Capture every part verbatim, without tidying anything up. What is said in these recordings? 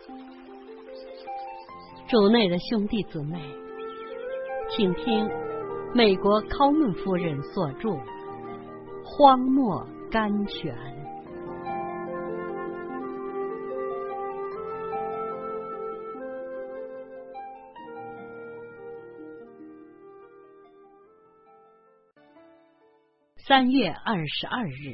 主内的兄弟姊妹，请听美国考门夫人所著《荒漠甘泉》。三月二十二日，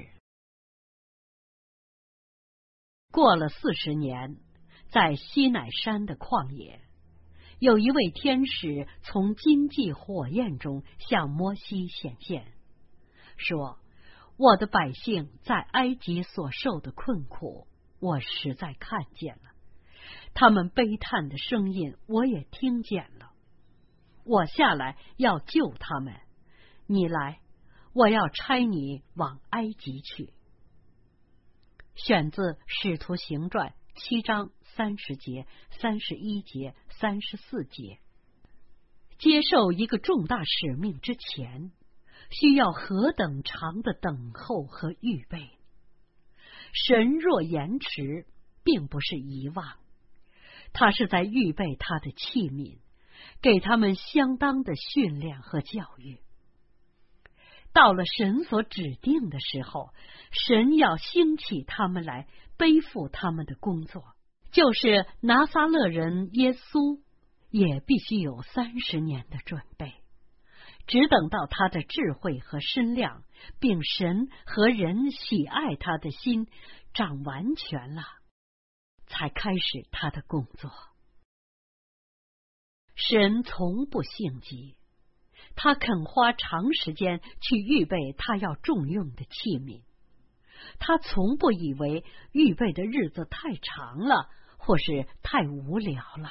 过了四十年，在西乃山的旷野，有一位天使从荆棘火焰中向摩西显现，说：我的百姓在埃及所受的困苦，我实在看见了，他们悲叹的声音我也听见了。我下来要救他们，你来，我要差你往埃及去。选自《使徒行传》七章三十节、三十一节、三十四节。接受一个重大使命之前，需要何等长的等候和预备。神若延迟，并不是遗忘，他是在预备他的器皿，给他们相当的训练和教育。到了神所指定的时候，神要兴起他们来背负他们的工作，就是拿撒勒人耶稣也必须有三十年的准备，只等到他的智慧和身量，并神和人喜爱他的心长完全了，才开始他的工作。神从不性急，他肯花长时间去预备他要重用的器皿。他从不以为预备的日子太长了，或是太无聊了。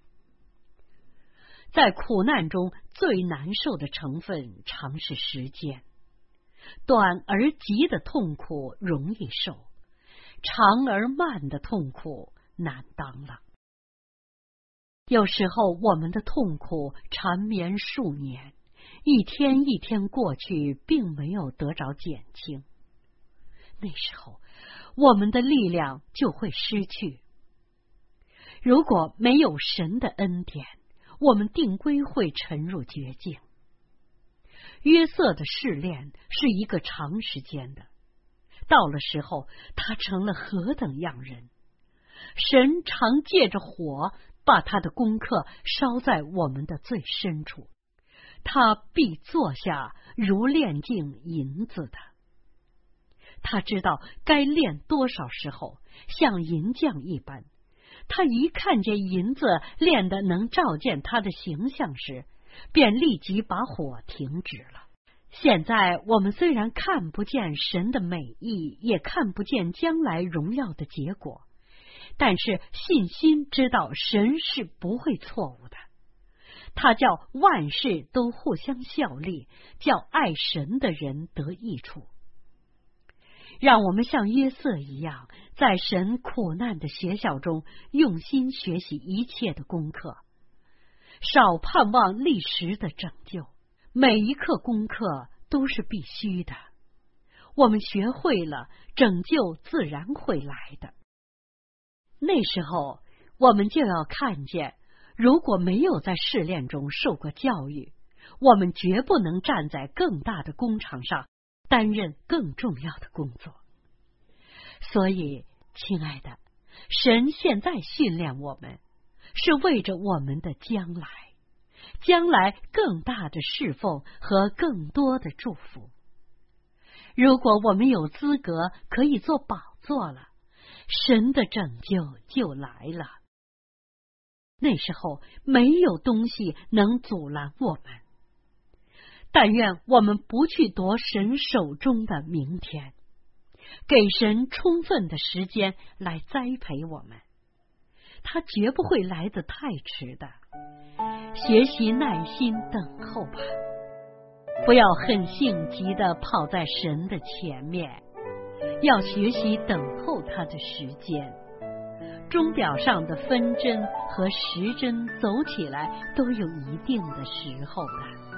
在苦难中最难受的成分常是时间，短而急的痛苦容易受，长而慢的痛苦难当了。有时候我们的痛苦缠绵数年，一天一天过去，并没有得着减轻。那时候我们的力量就会失去。如果没有神的恩典，我们定归会沉入绝境。约瑟的试炼是一个长时间的，到了时候他成了何等样人。神常借着火把他的功课烧在我们的最深处，他必坐下如炼净银子的。他知道该炼多少时候，像银匠一般。他一看见银子炼得能照见他的形象时，便立即把火停止了。现在我们虽然看不见神的美意，也看不见将来荣耀的结果，但是信心知道神是不会错误的。他叫万事都互相效力，叫爱神的人得益处。让我们像约瑟一样，在神苦难的学校中用心学习一切的功课，少盼望立时的拯救。每一课功课都是必须的，我们学会了，拯救自然会来的。那时候我们就要看见，如果没有在试炼中受过教育，我们绝不能站在更大的工场上担任更重要的工作。所以，亲爱的，神现在训练我们，是为着我们的将来，将来更大的侍奉和更多的祝福。如果我们有资格可以做宝座了，神的拯救就来了。那时候没有东西能阻拦我们。但愿我们不去夺神手中的明天，给神充分的时间来栽培我们，他绝不会来得太迟的。学习耐心等候吧，不要很性急地跑在神的前面，要学习等候他的时间。钟表上的分针和时针走起来都有一定的时候的。